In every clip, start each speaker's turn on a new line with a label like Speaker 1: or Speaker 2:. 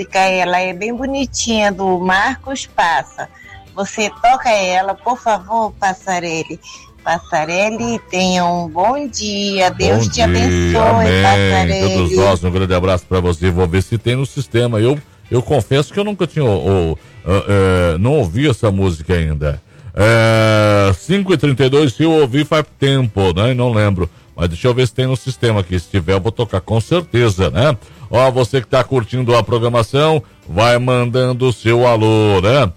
Speaker 1: ela é bem bonitinha, do Marcos Passa. Você toca ela, por favor, Passarelli. Passarelli, tenha um bom dia. Deus te abençoe,
Speaker 2: amém.
Speaker 1: Passarelli.
Speaker 2: Todos nós, um grande abraço para você. Vou ver se tem no sistema. Eu confesso que eu nunca tinha não ouvi essa música ainda. 5h32, se eu ouvi faz tempo, né? Não lembro. Mas deixa eu ver se tem no sistema aqui. Se tiver, eu vou tocar com certeza, né? Ó, você que tá curtindo a programação, vai mandando o seu alô, né?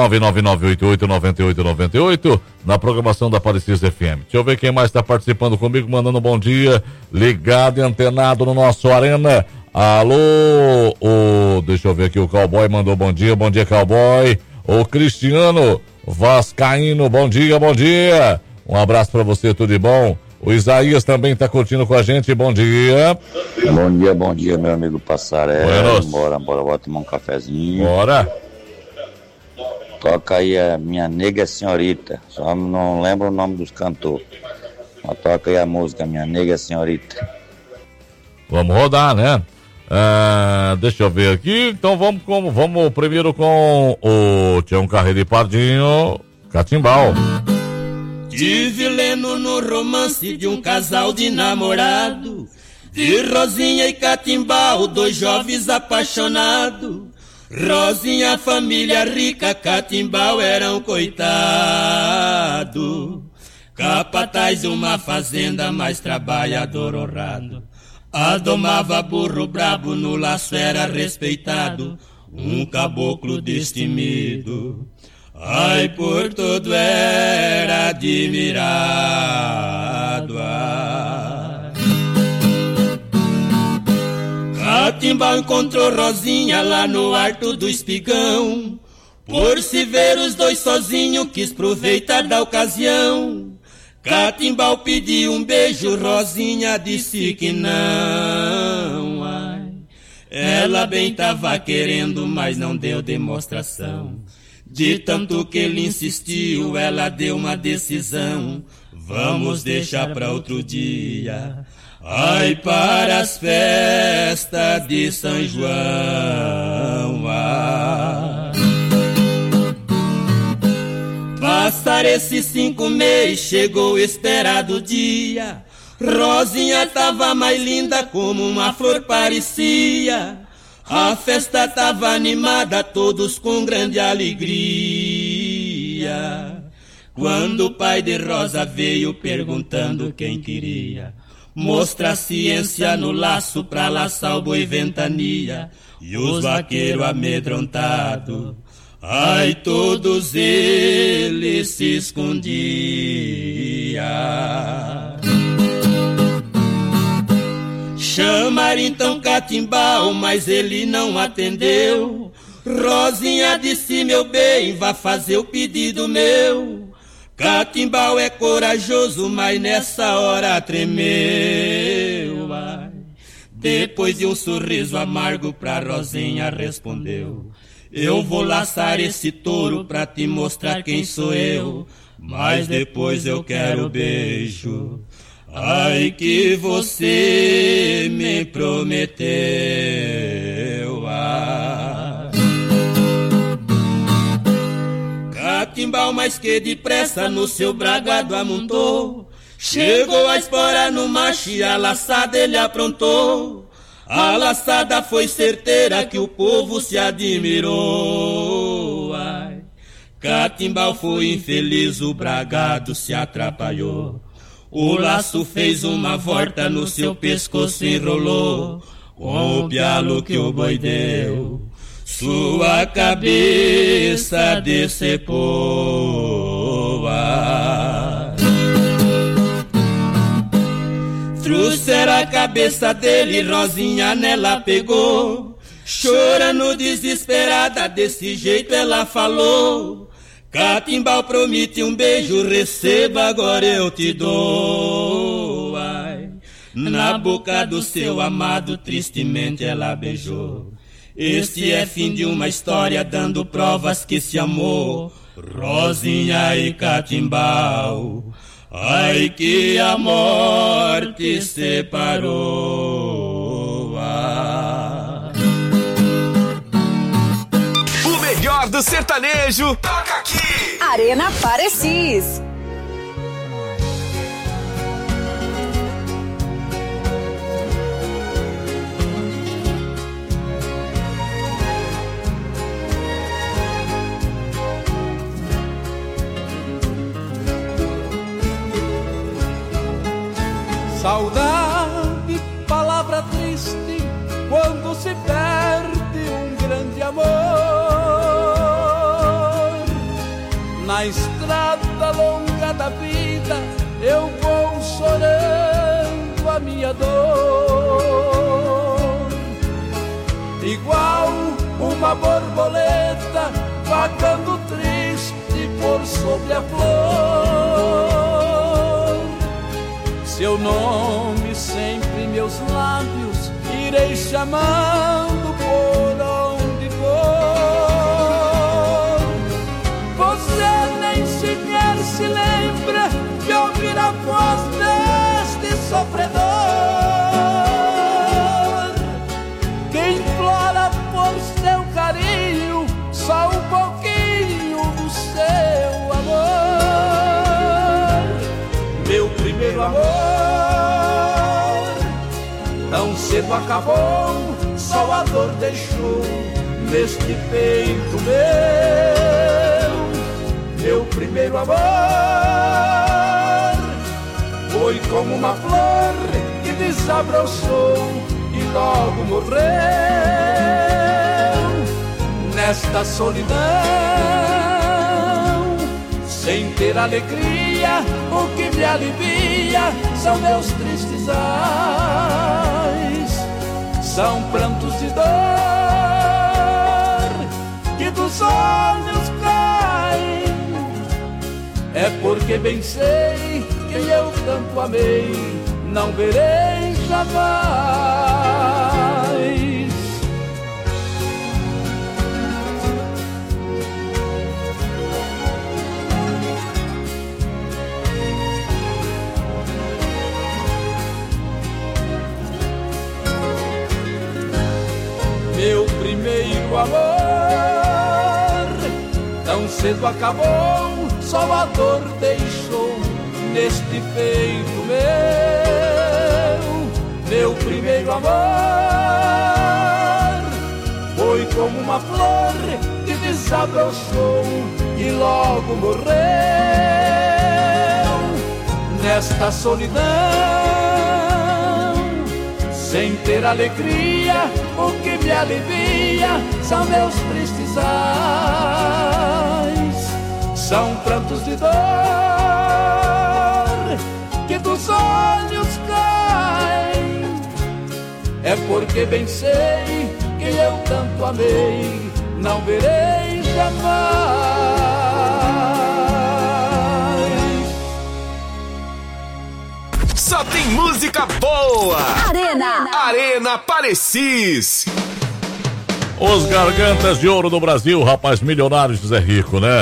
Speaker 2: 999889898 na programação da Aparecida FM. Deixa eu ver quem mais tá participando comigo, mandando um bom dia, ligado e antenado no nosso Arena. Alô, deixa eu ver aqui, o Cowboy mandou bom dia, Cowboy. O Cristiano Vascaíno, bom dia. Um abraço pra você, tudo de bom? O Isaías também tá curtindo com a gente, bom dia.
Speaker 3: Bom dia, meu amigo Passarelli. Bora tomar um cafezinho.
Speaker 2: Bora.
Speaker 3: Toca aí a Minha Nega Senhorita, só não lembro o nome dos cantores. Mas toca aí a música Minha Nega Senhorita.
Speaker 2: Vamos rodar, né? Deixa eu ver aqui, então vamos primeiro com o Tião Carreiro e Pardinho, Catimbau.
Speaker 4: Tive lendo no romance de um casal de namorado, de Rosinha e Catimbau, dois jovens apaixonados. Rosinha, família rica, Catimbau era um coitado. Capataz de uma fazenda, mais trabalhador honrado. Adomava burro brabo, no laço era respeitado. Um caboclo destemido, ai, por todo era admirado. Catimbau encontrou Rosinha lá no Alto do Espigão. Por se ver os dois sozinhos, quis aproveitar da ocasião. Catimbau pediu um beijo, Rosinha disse que não. Ai, ela bem tava querendo, mas não deu demonstração. De tanto que ele insistiu, ela deu uma decisão. Vamos deixar pra outro dia, ai, para as festas de São João. Passar esses 5 meses, chegou o esperado dia. Rosinha tava mais linda como uma flor parecia. A festa tava animada, todos com grande alegria. Quando o pai de Rosa veio perguntando quem queria mostrar ciência no laço pra laçar o boi ventania. E os vaqueiros amedrontados, ai, todos eles se escondiam. Chamaram então Catimbau, mas ele não atendeu. Rosinha disse, meu bem, vá fazer o pedido meu. Catimbau é corajoso, mas nessa hora tremeu. Ai, depois de um sorriso amargo pra Rosinha respondeu: eu vou laçar esse touro pra te mostrar quem sou eu, mas depois eu quero beijo, ai, que você me prometeu. Catimbau mais que depressa no seu bragado amontou. Chegou a espora no macho e a laçada ele aprontou. A laçada foi certeira que o povo se admirou. Ai, Catimbau foi infeliz, o bragado se atrapalhou. O laço fez uma volta, no seu pescoço enrolou. Com o pialo que o boi deu, sua cabeça decepou. Trouxeram a cabeça dele, Rosinha nela pegou. Chorando desesperada, desse jeito ela falou: Catimbau promete um beijo, receba, agora eu te dou. Ai, na boca do seu amado, tristemente ela beijou. Este é fim de uma história, dando provas que se amou. Rosinha e Catimbau, ai, que a morte separou.
Speaker 5: do sertanejo, toca aqui.
Speaker 6: Arena Parecis.
Speaker 7: Saudade, palavra triste, quando se perde um grande amor. Na estrada longa da vida, eu vou chorando a minha dor. Igual uma borboleta, vagando triste por sobre a flor. Seu nome sempre em meus lábios, irei chamando por onde for. Você nem sequer se lembra de ouvir a voz deste sofredor, que implora por seu carinho só um pouquinho do seu amor. Meu primeiro amor tão cedo acabou, só a dor deixou neste peito meu primeiro amor foi como uma flor que desabrochou e logo morreu. Nesta solidão, sem ter alegria, o que me alivia são meus tristes ais, são prantos de dor que dos olhos caem. É porque bem sei que eu tanto amei, não verei jamais. Meu primeiro amor tão cedo acabou, só a dor deixou neste peito meu primeiro amor foi como uma flor que desabrochou e logo morreu. Nesta solidão, sem ter alegria, o que me alivia são meus tristes ais, são prantos de dor que dos olhos caem. É porque bem sei que eu tanto amei, não verei jamais.
Speaker 5: Só tem música boa. Arena Parecis.
Speaker 2: Os gargantas de ouro do Brasil, rapaz, milionários de Zé Rico, né?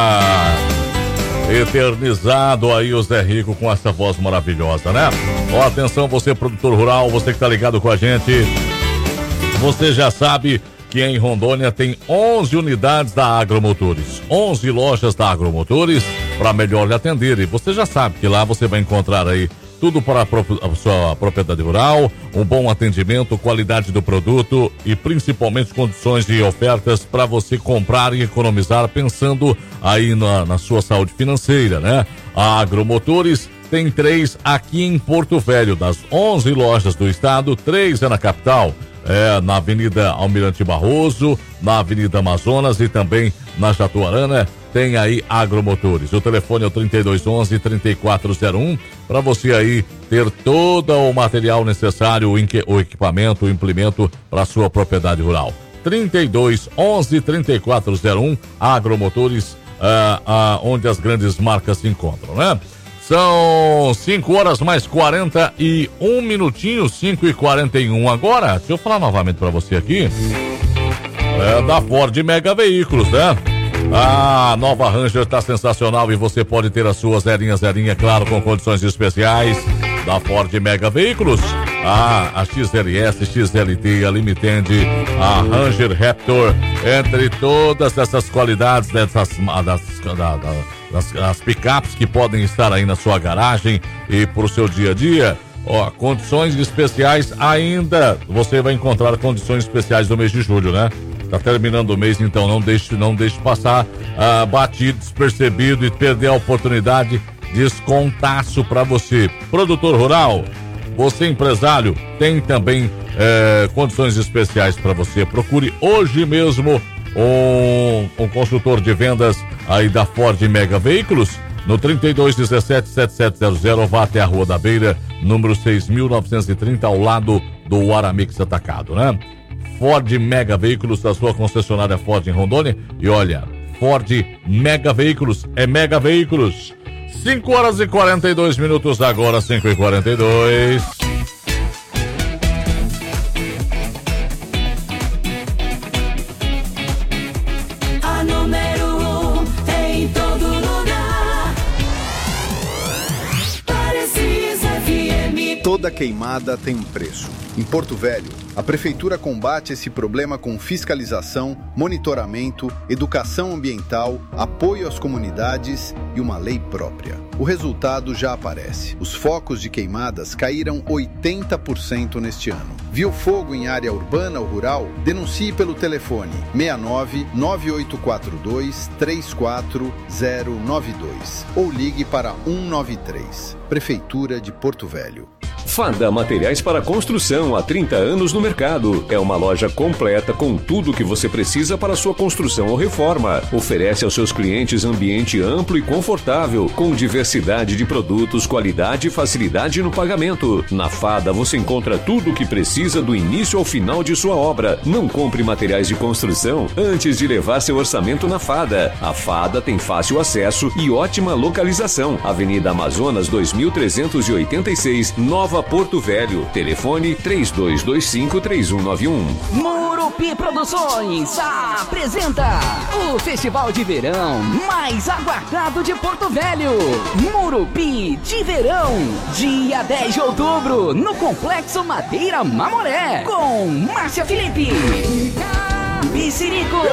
Speaker 2: Eternizado aí o Zé Rico com essa voz maravilhosa, né? Ó, atenção, você produtor rural, você que tá ligado com a gente, você já sabe que em Rondônia tem 11 unidades da Agromotores, 11 lojas da Agromotores para melhor lhe atender. E você já sabe que lá você vai encontrar aí tudo para a sua propriedade rural, um bom atendimento, qualidade do produto e principalmente condições de ofertas para você comprar e economizar, pensando aí na sua saúde financeira, né? A Agromotores tem 3 aqui em Porto Velho, das 11 lojas do estado, 3 é na capital, na Avenida Almirante Barroso, na Avenida Amazonas e também na Jatuarana. Tem aí Agromotores. O telefone é o 3211-3401 para você aí ter todo o material necessário, o equipamento, o implemento para sua propriedade rural. 3211-3401, Agromotores, onde as grandes marcas se encontram, né? São 5 horas mais 41 minutinhos, 5h41 agora. Deixa eu falar novamente para você aqui. Da Ford Mega Veículos, né? A nova Ranger tá sensacional e você pode ter a sua zerinha, claro, com condições especiais da Ford Mega Veículos. a XLS, XLT, a Limited, a Ranger Raptor, entre todas essas qualidades das picapes que podem estar aí na sua garagem e pro seu dia a dia. Ó, condições especiais ainda, você vai encontrar condições especiais do mês de julho, né? Tá terminando o mês, então não deixe passar batido, despercebido e perder a oportunidade. Descontaço para você. Produtor rural, você empresário, tem também condições especiais para você. Procure hoje mesmo um consultor de vendas aí da Ford Mega Veículos no 3217-7700, vá até a Rua da Beira, número 6.930, ao lado do Aramix Atacado, né? Ford Mega Veículos, da sua concessionária Ford em Rondônia. E olha, Ford Mega Veículos é Mega Veículos. 5h42 agora, 5h42.
Speaker 8: A número 1 em todo lugar. Parecis FM.
Speaker 9: Toda queimada tem um preço. Em Porto Velho, a Prefeitura combate esse problema com fiscalização, monitoramento, educação ambiental, apoio às comunidades e uma lei própria. O resultado já aparece. Os focos de queimadas caíram 80% neste ano. Viu fogo em área urbana ou rural? Denuncie pelo telefone 69 9842 34092 ou ligue para 193. Prefeitura de Porto Velho.
Speaker 10: Fada Materiais para Construção, há 30 anos no mercado. É uma loja completa com tudo o que você precisa para sua construção ou reforma. Oferece aos seus clientes ambiente amplo e confortável, com diversidade de produtos, qualidade e facilidade no pagamento. Na Fada você encontra tudo o que precisa do início ao final de sua obra. Não compre materiais de construção antes de levar seu orçamento na Fada. A Fada tem fácil acesso e ótima localização. Avenida Amazonas 2386, Nova Porto Velho. Telefone 3225-3191.
Speaker 11: Murupi Produções apresenta o Festival de Verão mais aguardado de Porto Velho. Murupi de Verão, dia 10 de outubro, no Complexo Madeira Mamoré, com Márcia Felipe, Bicirico,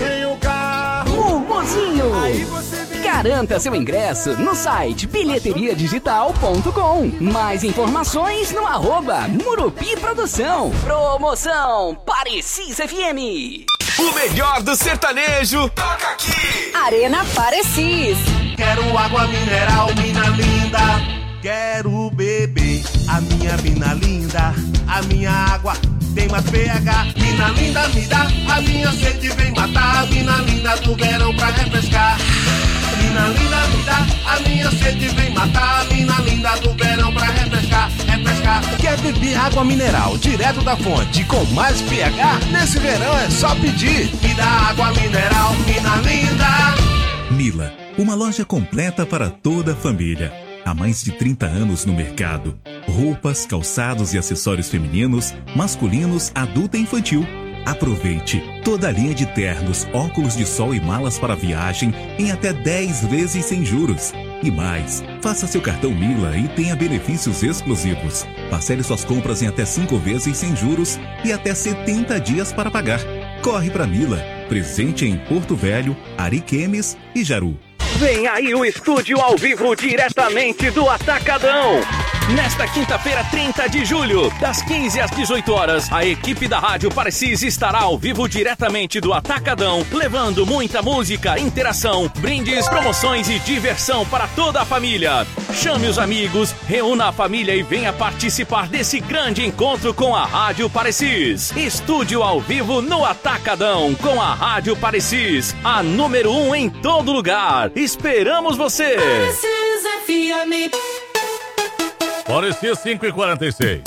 Speaker 11: Mumuzinho. Garanta seu ingresso no site bilheteriadigital.com. Mais informações no @Murupi Produção. Promoção Parecis FM.
Speaker 5: O melhor do sertanejo toca aqui.
Speaker 6: Arena Parecis.
Speaker 12: Quero água mineral, mina linda. Quero beber a minha mina linda. A minha água tem mais pH. Mina linda, me dá a minha sede, vem matar. Mina linda do verão pra refrescar. Mina linda, me dá a minha sede, vem matar. Mina linda do verão pra refrescar, refrescar.
Speaker 13: Quer beber água mineral direto da fonte com mais pH? Nesse verão é só pedir.
Speaker 12: Me dá água mineral, mina linda.
Speaker 14: Mila, uma loja completa para toda a família. Há mais de 30 anos no mercado. Roupas, calçados e acessórios femininos, masculinos, adulto e infantil. Aproveite toda a linha de ternos, óculos de sol e malas para viagem em até 10 vezes sem juros. E mais, faça seu cartão Mila e tenha benefícios exclusivos. Parcele suas compras em até 5 vezes sem juros e até 70 dias para pagar. Corre para Mila, presente em Porto Velho, Ariquemes e Jaru.
Speaker 15: Vem aí o estúdio ao vivo diretamente do Atacadão. Nesta quinta-feira, 30 de julho, das 15 às 18 horas, a equipe da Rádio Parecis estará ao vivo diretamente do Atacadão, levando muita música, interação, brindes, promoções e diversão para toda a família. Chame os amigos, reúna a família e venha participar desse grande encontro com a Rádio Parecis. Estúdio ao vivo no Atacadão com a Rádio Parecis, a número 1 em todo lugar. Esperamos você!
Speaker 8: Parecis FM.
Speaker 2: Parecis 5h46.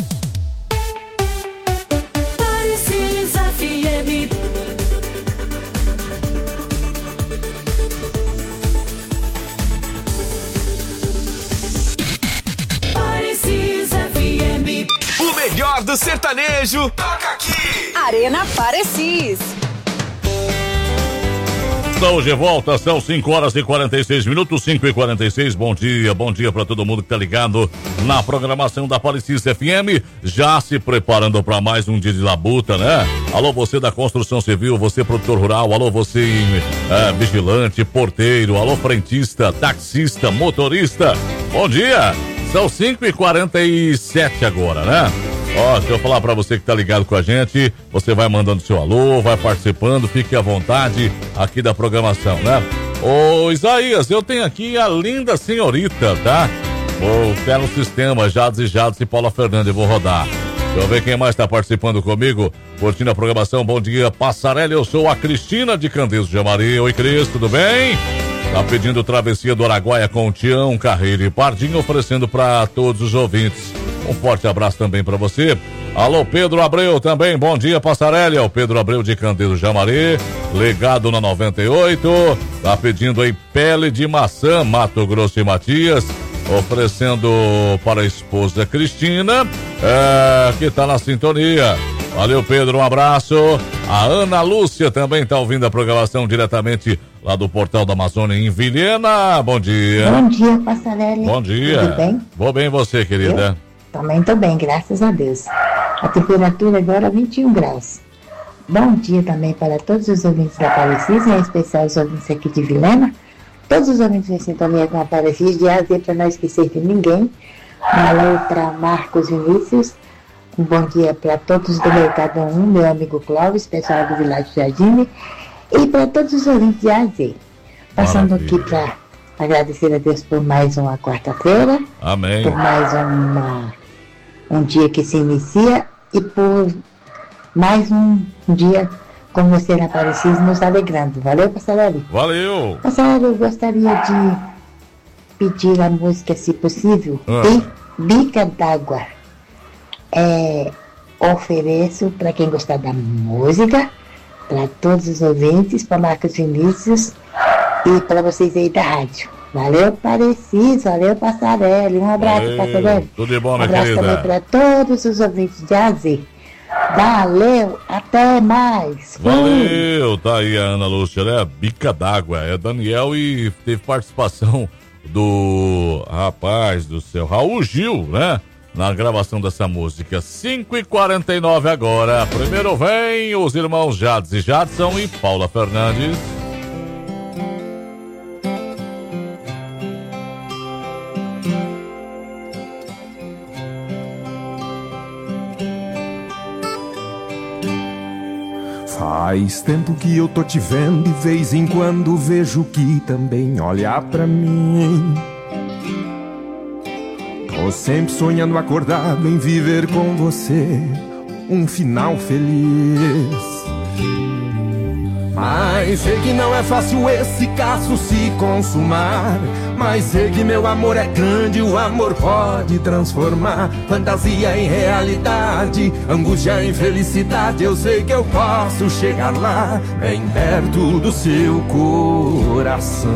Speaker 8: Parecis FM. Parecis FM.
Speaker 5: O melhor do sertanejo toca aqui.
Speaker 6: Arena Parecis.
Speaker 2: Estamos de volta, são 5h46, 5h46. Bom dia para todo mundo que tá ligado na programação da Parecis FM, já se preparando para mais um dia de labuta, né? Alô, você da construção civil, você produtor rural, alô, você vigilante, porteiro, alô, frentista, taxista, motorista. Bom dia, são 5h47 agora, né? Ó, deixa eu falar pra você que tá ligado com a gente, você vai mandando seu alô, vai participando, fique à vontade aqui da programação, né? Ô, Isaías, eu tenho aqui a linda senhorita, tá? Vou pé no sistema, Jades e Paula Fernandes, eu vou rodar. Deixa eu ver quem mais tá participando comigo, curtindo a programação. Bom dia, Passarelli, eu sou a Cristina de Candeias de Jamaria. Oi, Cris, tudo bem? Tá pedindo travessia do Araguaia com Tião, Carreira e Pardinho, oferecendo pra todos os ouvintes. Um forte abraço também pra você. Alô, Pedro Abreu também, bom dia, Passarelli. É o Pedro Abreu de Candeias de Jamaria, ligado na 98. Tá pedindo aí pele de maçã, Mato Grosso e Matias, oferecendo para a esposa Cristina, que tá na sintonia. Valeu, Pedro, um abraço. A Ana Lúcia também tá ouvindo a programação diretamente lá do Portal da Amazônia em Vilhena. Bom dia.
Speaker 16: Bom dia, Passarelli.
Speaker 2: Bom dia.
Speaker 16: Tudo bem?
Speaker 2: Vou bem, você, querida?
Speaker 16: Eu também tô bem, graças a Deus. A temperatura agora é 21 graus. Bom dia também para todos os ouvintes da Parecis, em especial os ouvintes aqui de Vilhena. Todos os ouvintes em sintonia com a Parecis, de A a Z, para não esquecer de ninguém. Um alô para Marcos Vinícius. Um bom dia para todos do Mercado 1, meu amigo Clóvis, pessoal do Világio Jardim, e para todos os ouvintes de A a Z. Passando aqui para agradecer a Deus por mais uma quarta-feira.
Speaker 2: Amém.
Speaker 16: Por mais um dia que se inicia e por mais um dia com você na Parecis nos alegrando. Valeu, Passarelli?
Speaker 2: Valeu.
Speaker 16: Passarelli, eu gostaria de pedir a música, se possível, Bica d'Água. Ofereço para quem gostar da música, para todos os ouvintes, para Marcos Vinícius e para vocês aí da rádio. Valeu, Parecis, valeu, Passarelli. Um abraço, Passarelli.
Speaker 2: Tudo de bom, minha
Speaker 16: querida. Um abraço também para todos os ouvintes de A a Z. Valeu, até mais.
Speaker 2: Valeu, tá aí a Ana Lúcia, né? Bica d'Água, é Daniel e teve participação do rapaz do céu, Raul Gil, né? Na gravação dessa música. 5h49 agora. Primeiro vem os irmãos Jades e Jadson e Paula Fernandes.
Speaker 17: Faz tempo que eu tô te vendo, de vez em quando vejo que também olha pra mim. Tô sempre sonhando acordado em viver com você um final feliz. Mas sei que não é fácil esse caso se consumar. Mas sei que meu amor é grande, o amor pode transformar fantasia em realidade, angústia em felicidade. Eu sei que eu posso chegar lá, bem perto do seu coração.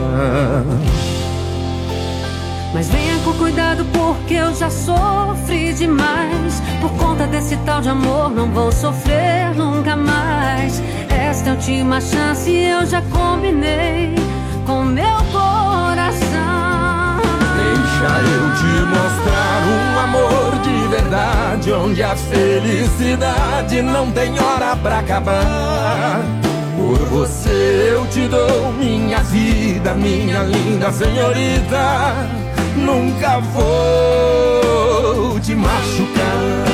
Speaker 18: Mas venha com cuidado porque eu já sofri demais. Por conta desse tal de amor não vou sofrer nunca mais. Esta é a última chance, eu já combinei com meu coração.
Speaker 17: Deixa eu te mostrar um amor de verdade, onde a felicidade não tem hora pra acabar. Por você eu te dou minha vida, minha linda senhorita. Nunca vou te machucar.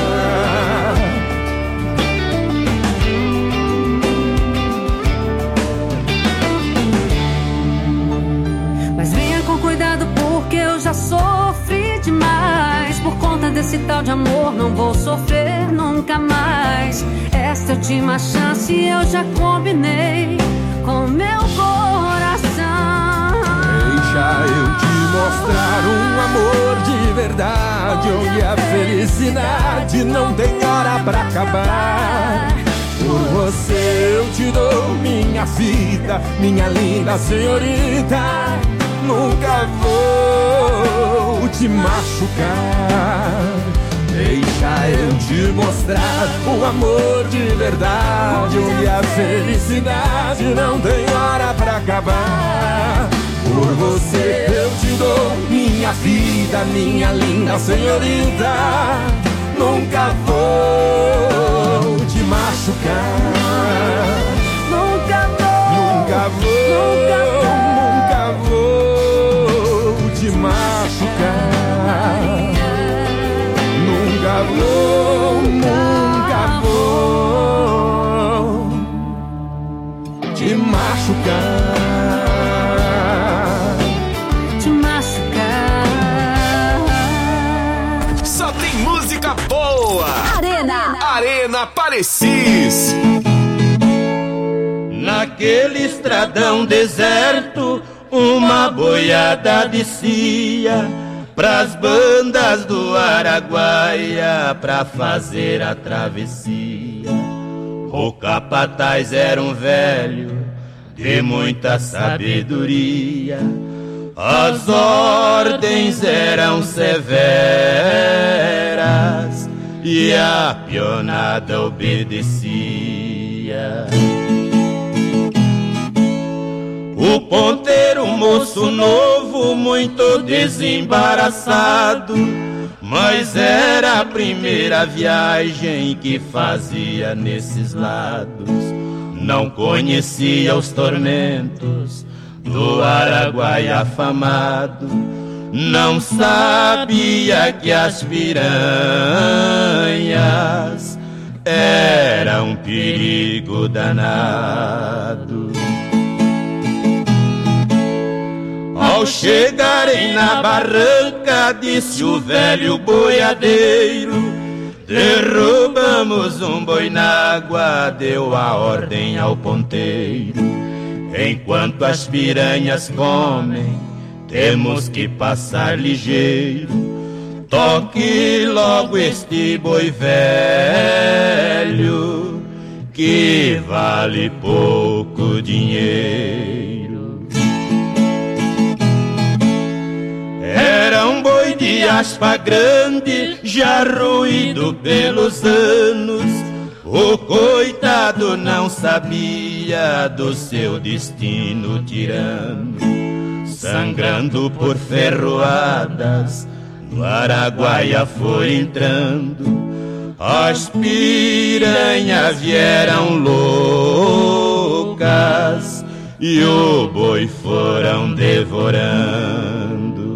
Speaker 18: Mas venha com cuidado porque eu já sofri demais. Por conta desse tal de amor não vou sofrer nunca mais. Esta é a última chance, eu já combinei com meu coração.
Speaker 17: Deixa eu te mostrar um amor de verdade, onde a felicidade não tem hora pra acabar. Por você eu te dou minha vida, minha linda senhorita. Nunca vou te machucar. Deixa eu te mostrar um amor de verdade, onde a felicidade não tem hora pra acabar. Por você eu te dou minha vida, minha linda senhorita. Nunca vou te machucar.
Speaker 18: Nunca vou,
Speaker 17: nunca vou te machucar. Nunca vou te machucar.
Speaker 18: Te machucar.
Speaker 5: Só tem música boa. Arena Parecis.
Speaker 4: Naquele estradão deserto, uma boiada descia pras bandas do Araguaia pra fazer a travessia. O capataz era um velho de muita sabedoria. As ordens eram severas e a pionada obedecia. O ponteiro, moço novo, muito desembaraçado, mas era a primeira viagem que fazia nesses lados. Não conhecia os tormentos do Araguaia afamado, não sabia que as piranhas eram um perigo danado. Ao chegarem na barranca, disse o velho boiadeiro: derrubamos um boi na água, deu a ordem ao ponteiro. Enquanto as piranhas comem, temos que passar ligeiro. Toque logo este boi velho, que vale pouco dinheiro. Era um boi de aspa grande, já ruído pelos anos. O coitado não sabia do seu destino tirano. Sangrando por ferroadas, no Araguaia foi entrando. As piranhas vieram loucas e o boi foram devorando.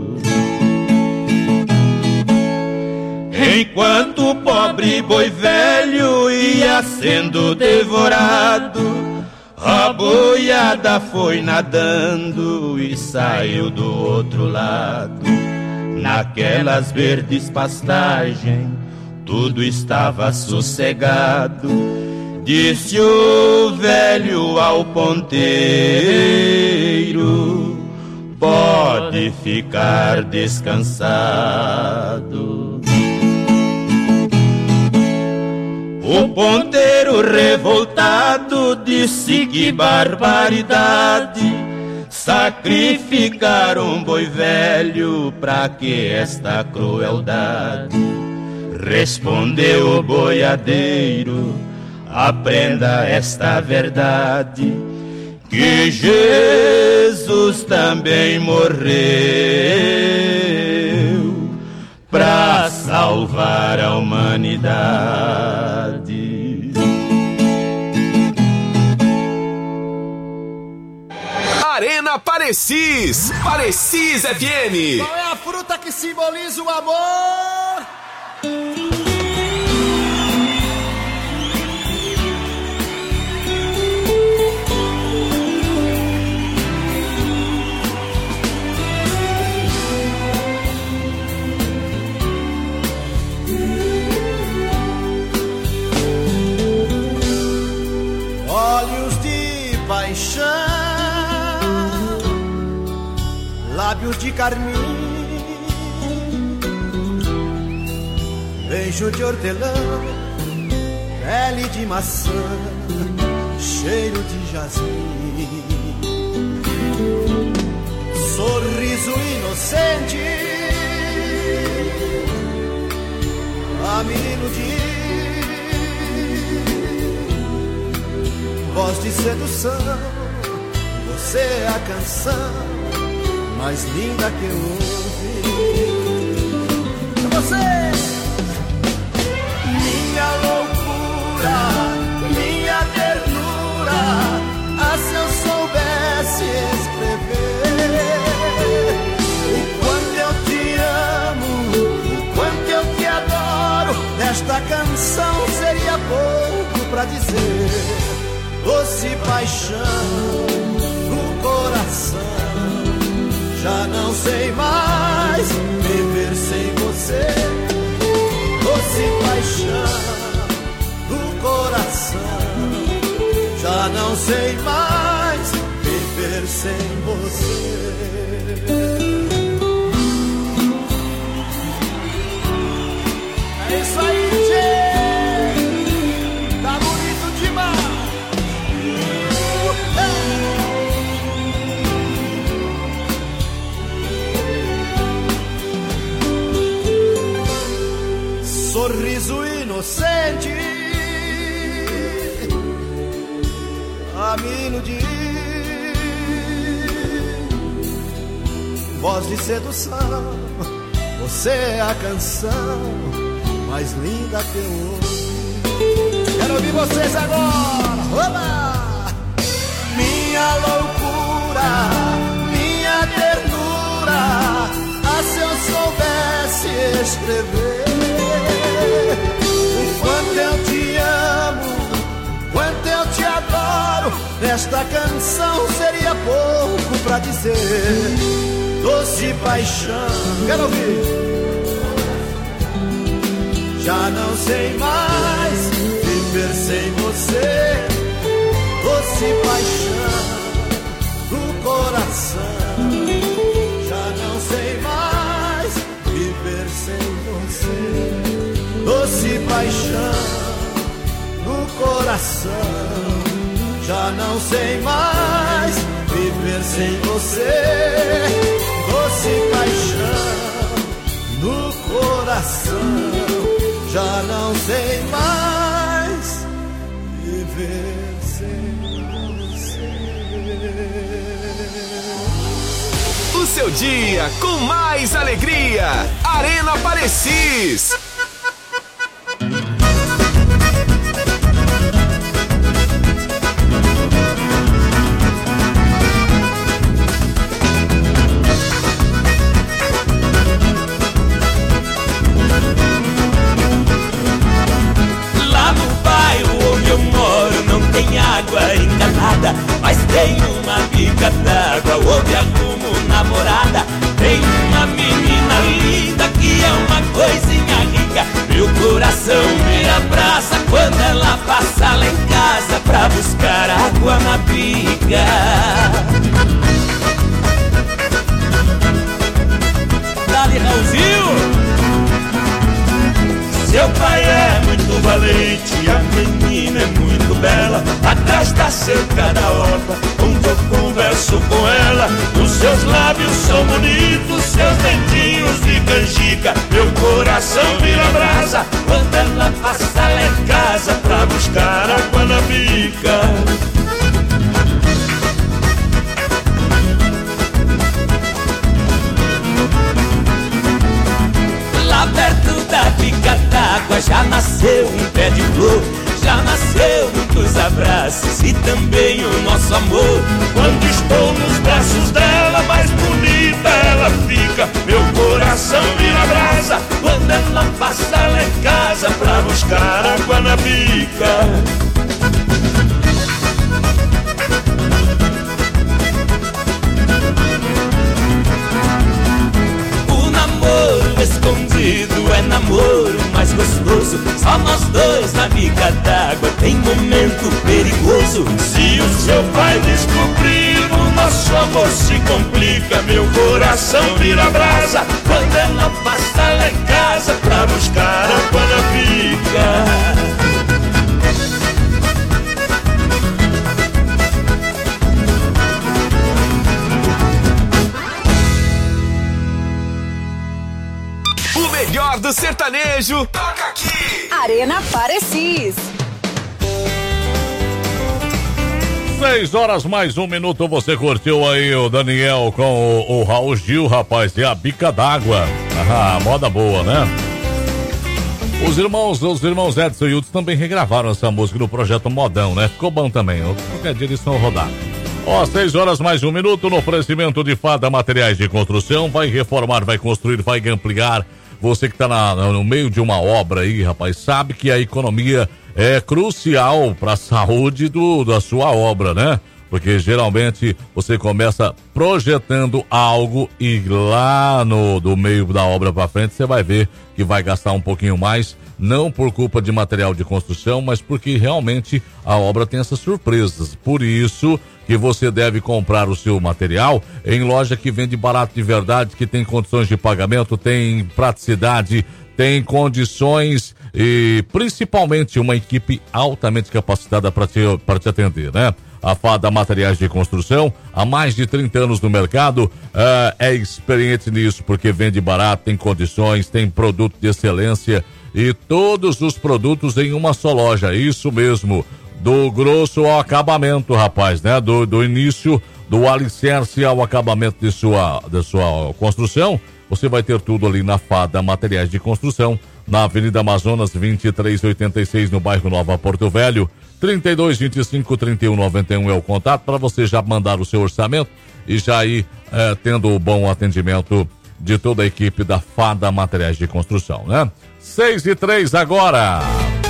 Speaker 4: Enquanto o pobre boi velho ia sendo devorado, a boiada foi nadando e saiu do outro lado. Naquelas verdes pastagens, tudo estava sossegado. Disse o velho ao ponteiro: pode ficar descansado. O ponteiro revoltado disse: que barbaridade, sacrificar um boi velho, pra que esta crueldade? Respondeu o boiadeiro: aprenda esta verdade, que Jesus também morreu pra salvar a humanidade.
Speaker 5: Arena Parecis, Parecis FM.
Speaker 19: Qual é a fruta que simboliza o amor? Olhos de paixão, lábios de carmim, beijo de hortelã, pele de maçã, cheiro de jasmim, sorriso inocente, amigo de voz de sedução, você é a canção mais linda que eu ouvi. Pra você! Minha loucura, minha ternura, se eu soubesse escrever o quanto eu te amo, o quanto eu te adoro, esta canção seria pouco pra dizer. Doce paixão no coração, já não sei mais viver sem você. Doce paixão no coração, já não sei mais viver sem você. É isso aí, gente! Tá bonito demais! Sorriso inocente, a me iludir, voz de sedução, você é a canção mais linda que eu ouvi. Quero ouvir vocês agora. Oba! Minha loucura, minha ternura, se eu soubesse escrever o quanto eu te amo, quanto eu te adoro, esta canção seria pouco pra dizer. Doce paixão, quero ouvir. Já não sei mais viver sem você. Doce paixão no coração, já não sei mais viver sem você. Doce paixão no coração, já não sei mais viver sem você. Doce paixão no coração, já não sei mais viver sem você.
Speaker 5: O seu dia com mais alegria. Arena Parecis.
Speaker 4: Água encanada, mas tem uma bica d'água onde arrumo namorada. Tem uma menina linda que é uma coisinha rica. Meu coração me abraça quando ela passa lá em casa pra buscar água na bica. Dali, Raulzinho! Seu pai é muito valente, a menina é muito bela. Atrás da cerca da horta, onde eu converso com ela. Os seus lábios são bonitos, seus dentinhos de canjica. Meu coração vira brasa quando ela passa lá em casa pra buscar água na bica. Lá perto da bica d'água já nasceu um pé de flor, já nasceu muitos abraços e também o nosso amor. Quando estou nos braços dela, mais bonita ela fica. Meu coração vira brasa quando ela passa lá em casa pra buscar água na bica. Escondido é namoro mais gostoso. Só nós dois na bica d'água, tem momento perigoso. Se o seu pai descobrir, o nosso amor se complica. Meu coração vira brasa quando ela passa lá em casa pra buscar água na bica.
Speaker 5: Melhor do sertanejo, toca aqui!
Speaker 6: Arena Parecis.
Speaker 2: 6 horas mais 1 minuto, você curtiu aí o Daniel com o Raul Gil, rapaz, e a Bica d'Água. Moda boa, né? Os irmãos Edson e Hudson também regravaram essa música no projeto Modão, né? Ficou bom também, qualquer dia eles vão rodar. 6 horas mais 1 minuto, no oferecimento de Fada Materiais de Construção, vai reformar, vai construir, vai ampliar. Você que tá no meio de uma obra aí, rapaz, sabe que a economia é crucial para a saúde da sua obra, né? Porque geralmente você começa projetando algo e lá do meio da obra para frente você vai ver que vai gastar um pouquinho mais, não por culpa de material de construção, mas porque realmente a obra tem essas surpresas. Por isso que você deve comprar o seu material em loja que vende barato de verdade, que tem condições de pagamento, tem praticidade, tem condições e principalmente uma equipe altamente capacitada para te atender, né? A Fada Materiais de Construção, há mais de 30 anos no mercado, é experiente nisso, porque vende barato, tem condições, tem produto de excelência e todos os produtos em uma só loja, isso mesmo, do grosso ao acabamento, rapaz, né? Do início, do alicerce ao acabamento da sua construção, você vai ter tudo ali na Fada Materiais de Construção, na Avenida Amazonas 2386, no bairro Nova Porto Velho. 3225-3191 é o contato para você já mandar o seu orçamento e já ir tendo o bom atendimento de toda a equipe da Fada Materiais de Construção, né? 6:03 agora.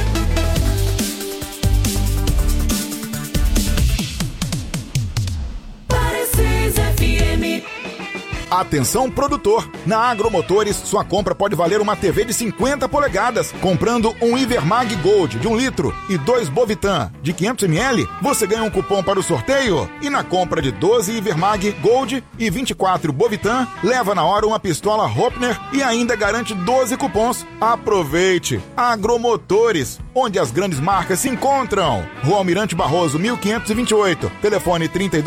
Speaker 13: Atenção produtor, na Agromotores sua compra pode valer uma TV de 50 polegadas. Comprando um Ivermag Gold de 1 litro e 2 Bovitan de 500 ml, você ganha um cupom para o sorteio. E na compra de 12 Ivermag Gold e 24 Bovitan, leva na hora uma pistola Hopner e ainda garante 12 cupons. Aproveite! Agromotores, onde as grandes marcas se encontram. Rua Almirante Barroso 1528, telefone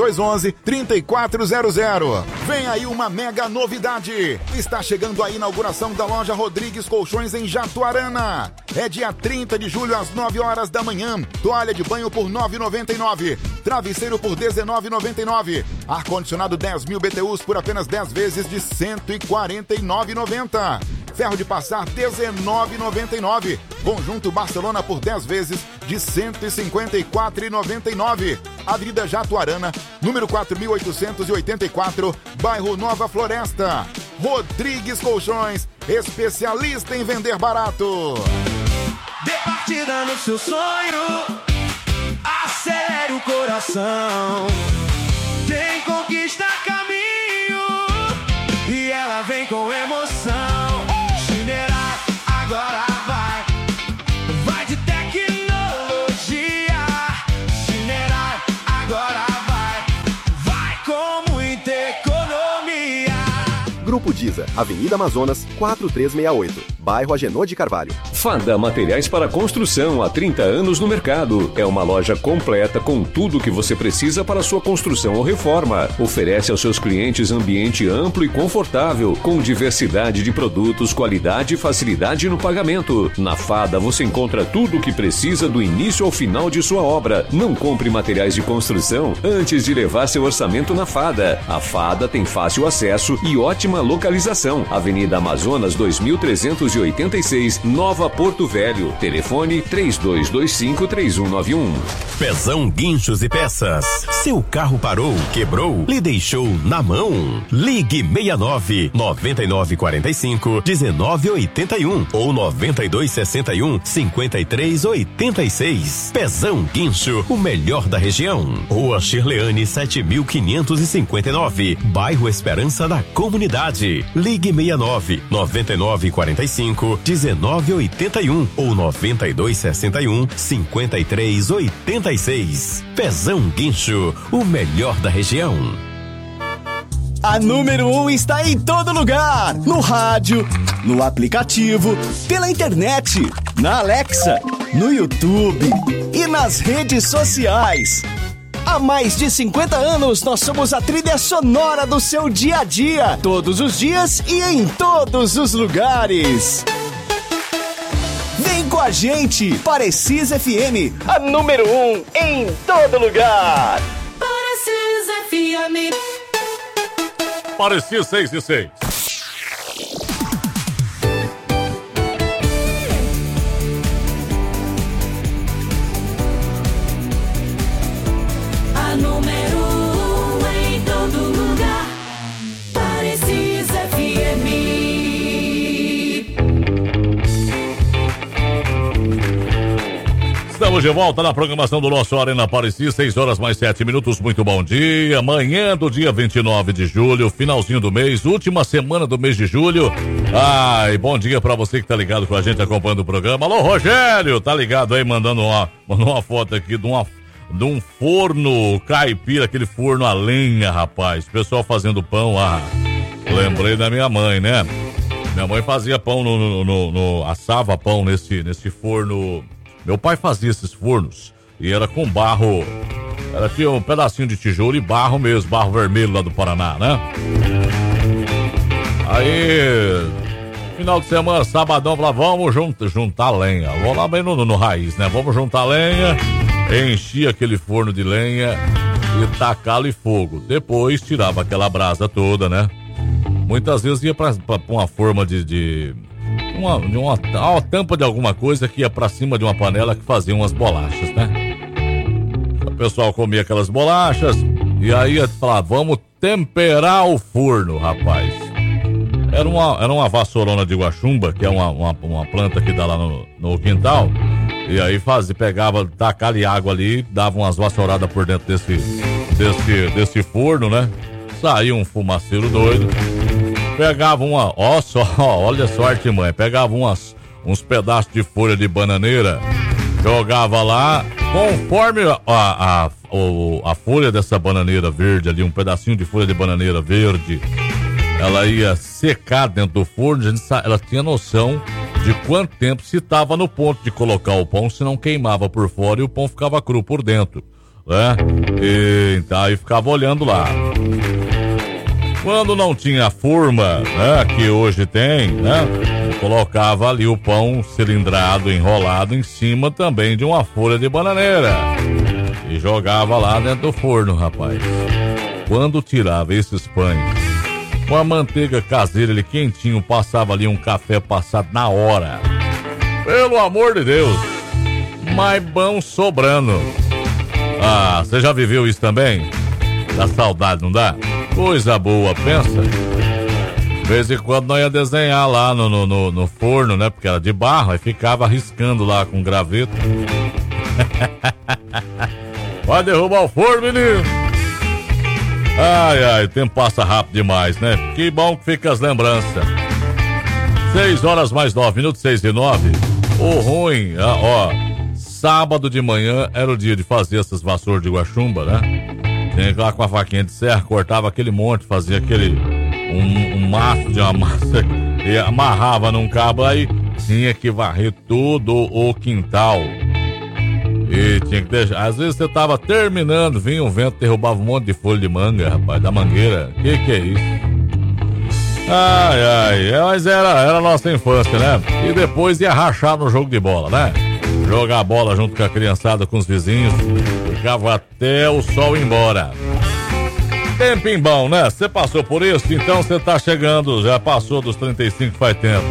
Speaker 13: 3211-3400. Vem aí uma mega novidade! Está chegando a inauguração da loja Rodrigues Colchões em Jatuarana. É dia 30 de julho às 9 horas da manhã. Toalha de banho por R$ 9,99. Travesseiro por R$ 19,99. Ar-condicionado 10.000 BTUs por apenas 10 vezes de R$ 149,90. Ferro de passar R$ 19,99. Conjunto Barcelona por 10 vezes de R$ 154,99. Avenida Jatuarana, número 4.884, bairro Nova Floresta. Rodrigues Colchões, especialista em vender barato.
Speaker 19: Dê partida no seu sonho, acelere o coração. Tem conquista caminho e ela vem com emoção. Chinerar agora vai de tecnologia. Chinerar agora vai com muita economia.
Speaker 20: Grupo Diza, Avenida Amazonas 4368, bairro Agenor de Carvalho.
Speaker 10: Fada Materiais para Construção, há 30 anos no mercado. É uma loja completa com tudo o que você precisa para sua construção ou reforma. Oferece aos seus clientes ambiente amplo e confortável, com diversidade de produtos, qualidade e facilidade no pagamento. Na Fada você encontra tudo o que precisa do início ao final de sua obra. Não compre materiais de construção antes de levar seu orçamento na Fada. A Fada tem fácil acesso e ótima localização. Avenida Amazonas 2386, Nova Porto Velho. Telefone 3225-3191.
Speaker 21: Pezão Guinchos e Peças. Seu carro parou, quebrou, lhe deixou na mão? Ligue 69-9945-1981 ou 9261-5386. Pezão Guincho, o melhor da região. Rua Shirleane 7559, bairro Esperança da Comunidade. Ligue 69-9945-1981 ou 9261-5386. Pezão Guincho, o melhor da região.
Speaker 22: A número 1 está em todo lugar. No rádio, no aplicativo, pela internet, na Alexa, no YouTube e nas redes sociais. Há mais de 50 anos, nós somos a trilha sonora do seu dia a dia, todos os dias e em todos os lugares. Vem com a gente. Parecis FM, a número 1 em todo lugar.
Speaker 8: Parecis FM.
Speaker 2: Parecis 6 e 6.
Speaker 8: A número 1 em todo lugar. Parecis FM.
Speaker 2: Estamos de volta na programação do nosso Arena Parecis, 6 horas mais 7 minutos. Muito bom dia. Manhã do dia 29 de julho, finalzinho do mês, última semana do mês de julho. Ai, bom dia pra você que tá ligado com a gente, acompanhando o programa. Alô, Rogério, tá ligado aí, mandando uma foto aqui de um forno caipira, aquele forno a lenha, rapaz. Pessoal fazendo pão, lembrei da minha mãe, né? Minha mãe fazia pão assava pão nesse forno. Meu pai fazia esses fornos e era com barro. Ela tinha um pedacinho de tijolo e barro mesmo, barro vermelho lá do Paraná, né? Aí, final de semana, sabadão, falava, vamos juntar lenha. Vamos lá bem no raiz, né? Vamos juntar lenha, enchia aquele forno de lenha e tacá-lo em fogo. Depois tirava aquela brasa toda, né? Muitas vezes ia pra uma forma de uma tampa de alguma coisa que ia pra cima de uma panela que fazia umas bolachas, né? O pessoal comia aquelas bolachas e aí ia falar, vamos temperar o forno, rapaz. Era uma vassourona de guaxumba, que é uma planta que dá lá no quintal, e aí pegava, tacava água ali, dava umas vassouradas por dentro desse forno, né? Saía um fumaceiro doido. Pegava olha só a artimanha, pegava uns pedaços de folha de bananeira, jogava lá, conforme a folha dessa bananeira verde ali, um pedacinho de folha de bananeira verde, ela ia secar dentro do forno, ela tinha noção de quanto tempo se estava no ponto de colocar o pão, se não queimava por fora e o pão ficava cru por dentro, né? E então aí ficava olhando lá. Quando não tinha forma, né, que hoje tem, né, colocava ali o pão cilindrado, enrolado em cima também de uma folha de bananeira e jogava lá dentro do forno, rapaz. Quando tirava esses pães, com a manteiga caseira, ele quentinho, passava ali um café passado na hora. Pelo amor de Deus, mais bom sobrando. Você já viveu isso também? Dá saudade, não dá? Coisa boa, pensa. De vez em quando nós ia desenhar lá no forno, né? Porque era de barro, aí ficava riscando lá com graveto. Vai derrubar o forno, menino. Ai, o tempo passa rápido demais, né? Que bom que fica as lembranças. 6 horas mais 9 minutos, 6 e 9. O ruim, sábado de manhã era o dia de fazer essas vassouras de guaxumba, né? Tinha que ir lá com a faquinha de serra, cortava aquele monte, fazia um maço de uma massa e amarrava num cabo, aí tinha que varrer todo o quintal. E tinha que deixar. Às vezes você tava terminando, vinha um vento, derrubava um monte de folha de manga, rapaz, da mangueira. Que é isso? Mas era a nossa infância, né? E depois ia rachar no jogo de bola, né? Jogar bola junto com a criançada, com os vizinhos. Ficava até o sol ir embora. Tempinho bom, né? Você passou por isso, então você tá chegando, já passou dos 35 faz tempo.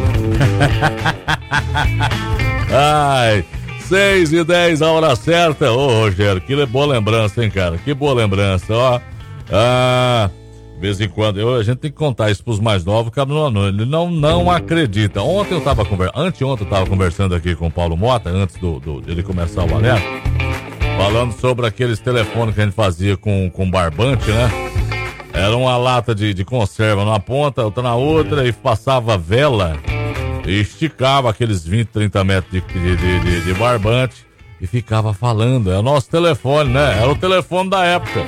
Speaker 2: 6 e 10, a hora certa. Ô, Rogério, que boa lembrança, hein, cara? Que boa lembrança, ó. De vez em quando, a gente tem que contar isso pros mais novos, que ele não acredita. Anteontem eu tava conversando aqui com o Paulo Mota, antes de ele começar o balé, falando sobre aqueles telefones que a gente fazia com barbante, né? Era uma lata de conserva numa ponta, outra na outra, e passava vela e esticava aqueles 20, 30 metros de barbante e ficava falando. É o nosso telefone, né? Era o telefone da época.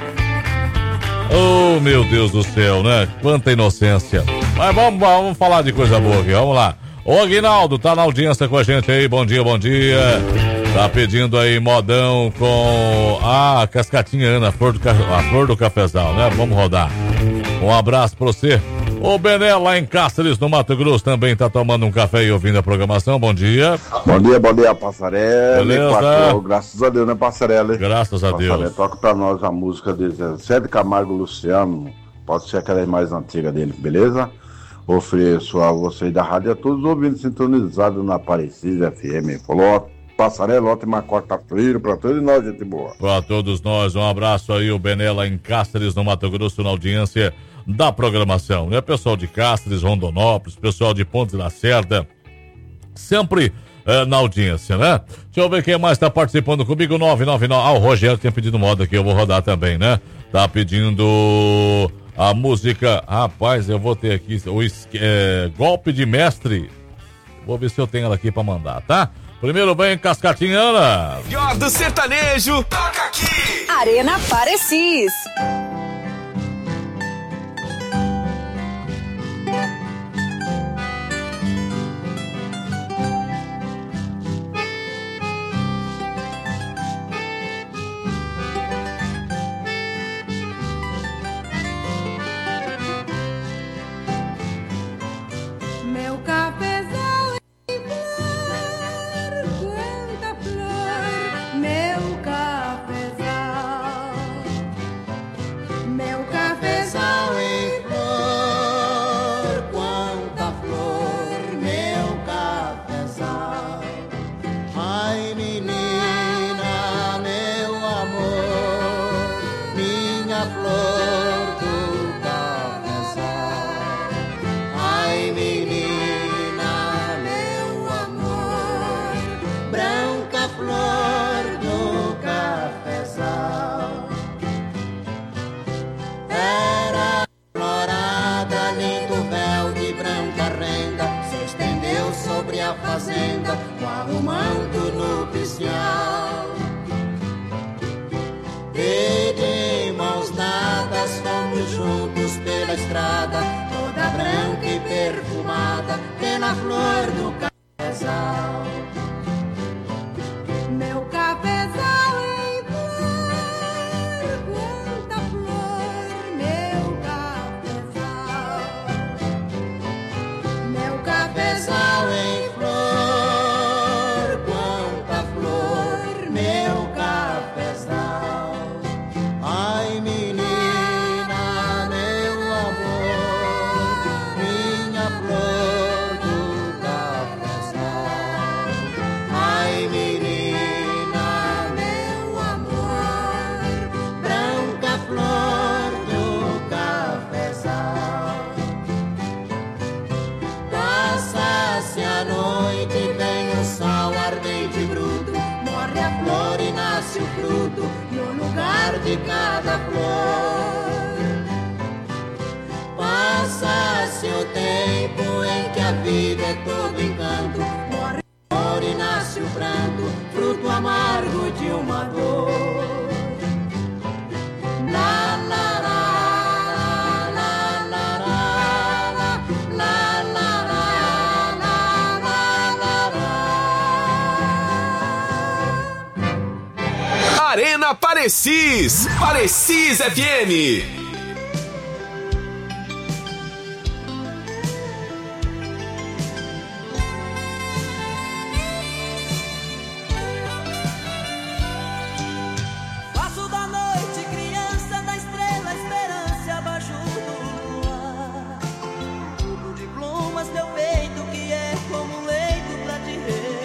Speaker 2: Oh, meu Deus do céu, né? Quanta inocência. Mas vamos falar de coisa boa aqui, vamos lá. Ô, Aguinaldo, tá na audiência com a gente aí, bom dia, bom dia. Tá pedindo aí modão com a Cascatinha Ana, a flor do cafezal, né? Vamos rodar. Um abraço pra você. O Bené lá em Cáceres, no Mato Grosso, também tá tomando um café e ouvindo a programação. Bom dia.
Speaker 1: Bom dia, Passarelli.
Speaker 2: Beleza?
Speaker 1: Graças a Deus, né, Passarelli?
Speaker 2: Graças a Deus.
Speaker 1: Passarelli, toca pra nós a música de Zé de Camargo Luciano. Pode ser aquela mais antiga dele, beleza? Ofereço a vocês da rádio, a todos os ouvintes sintonizados na Aparecida FM. Falou, Passarelli, ótima quarta-feira pra todos nós, gente boa.
Speaker 2: Pra todos nós, um abraço aí, o Bené lá em Cáceres, no Mato Grosso, na audiência da programação, né? Pessoal de Cáceres, Rondonópolis, pessoal de Ponte da Serra, sempre na audiência, né? Deixa eu ver quem mais tá participando comigo, 999. O Rogério tinha pedido moda aqui, eu vou rodar também, né? Tá pedindo a música, rapaz, eu vou ter aqui Golpe de Mestre. Vou ver se eu tenho ela aqui pra mandar, tá? Primeiro vem Cascatinhana.
Speaker 5: Melhor do sertanejo, toca aqui.
Speaker 6: Arena Parecis.
Speaker 18: Meu cafezal em flor, quanta flor, meu cafezal. Meu cafezal em flor, quanta flor, meu cafezal.
Speaker 19: Ai, menina, meu amor, minha flor do cafezal. Ai, menina, meu amor, branca flor do cafezal. Era florada, lindo véu de branca renda, se estendeu sobre a fazenda, com o manto nupcial. E de mãos dadas fomos juntos pela estrada, toda branca e perfumada pela flor do cafezal.
Speaker 18: Meu cafezal em flor, quanta flor, meu cafezal.
Speaker 19: Meu cafezal em flor, quanta flor, meu cafezal. Ai, menina, meu amor, minha flor do cafezal. Ai, menina, meu amor, branca flor do cafezal. Passa-se a noite, vem o sol ardente e bruto, morre a flor e nasce o fruto no lugar de cada flor. Passa-se o tempo em que a vida é todo encanto, morre a flor e nasce o pranto, fruto amargo de uma dor. La, la, la.
Speaker 5: Arena Parecis, Parecis FM.
Speaker 8: Faço da noite criança, da estrela esperança abaixo do luar. Tudo de plumas teu peito que é como um leito pra te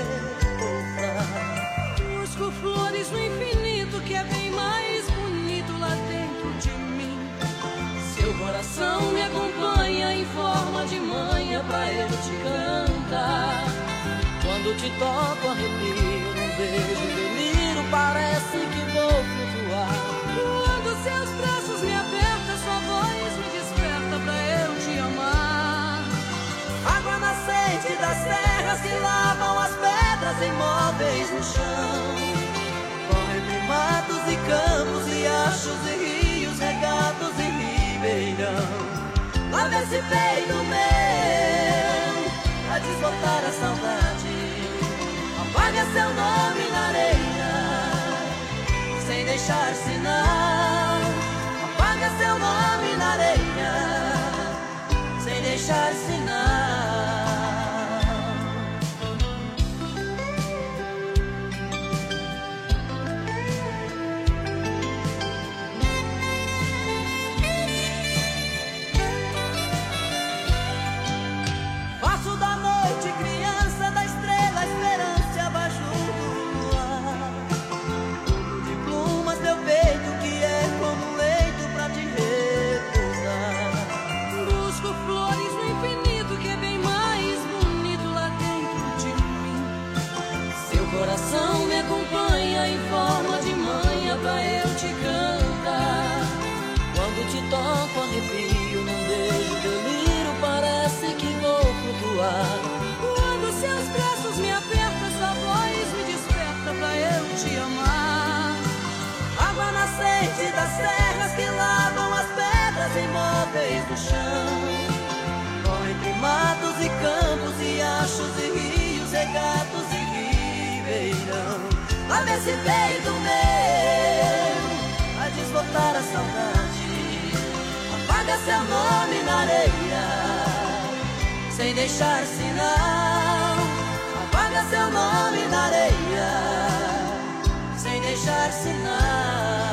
Speaker 8: repousar.
Speaker 18: Busco flores no infinito que é bem mais bonito lá dentro de mim. Seu coração me acompanha em forma de manha pra eu te cantar.
Speaker 8: Quando te toco arrepio, num beijo delírio, parece que vou flutuar.
Speaker 18: Quando seus braços me apertam, sua voz me desperta pra eu te amar.
Speaker 8: Água nascente das terras que lavam as pedras imóveis no chão. Corre matos e campos, riachos e rios regados em ribeirão. Lava esse peito meu pra desbotar a saudade. Apaga seu nome na areia sem deixar sinal. Apaga seu nome na areia sem serras que lavam as pedras imóveis no chão. Corre entre matos e campos, riachos e rios, regatos e ribeirão. Lava esse peito meu, a desbotar a saudade. Apaga seu nome na areia, sem deixar sinal. Apaga seu nome na areia, sem deixar sinal.